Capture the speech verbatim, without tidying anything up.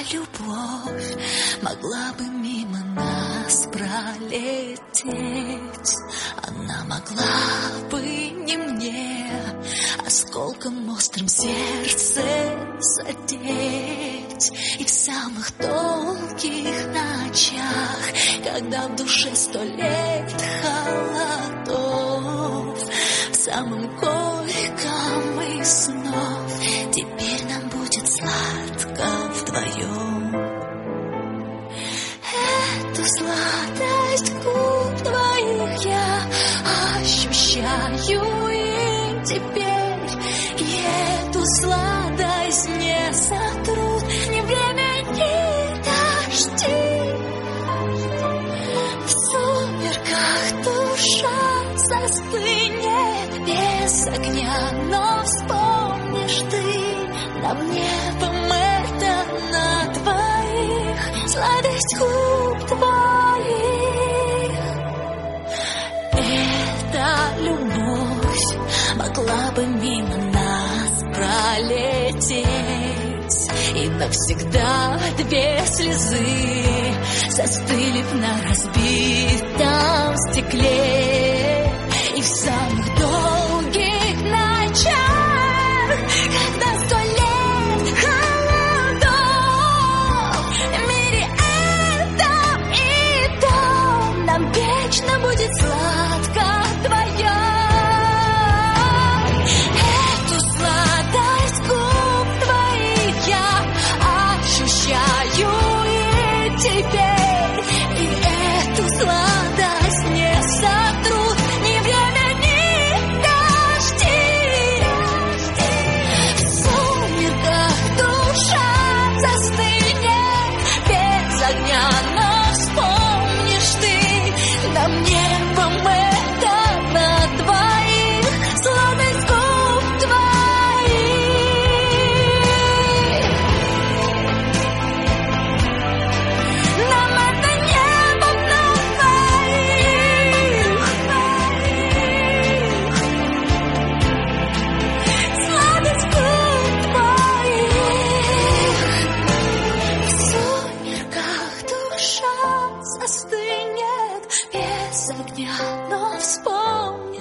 любовь могла бы мимо нас пролететь. Она могла бы не мне осколком острым сердце задеть. И в самых долгих ночах, когда в душе сто лет холодов, в самом горьком из снов теперь нам будет сладко вдвоем. Эту сладость губ твоих я ощущаю и теперь, и эту сладость не сотрут ни время, ни дожди. В сумерках душа застынет без огня, но вспомнишь ты нам небом это на двоих, сладость губ твоих. Эта любовь могла бы мимо нас пролететь, и навсегда две слезы застыли б на разбитом стекле. И в самых долгих ночах, когда сто лет холодов, в мире этом и том нам вечно будет сладко вдвоем. Эту сладость губ твоих я ощущаю и теперь, и эту сладость не сотрут ни время, ни дожди. В сумерках душа застынет без огня, но вспомнишь ты нам небом это на двоих, сладость губ твоих. Нам это небом на двоих, сладость губ твоих. В сумерках душа застынет без огня, но вспомни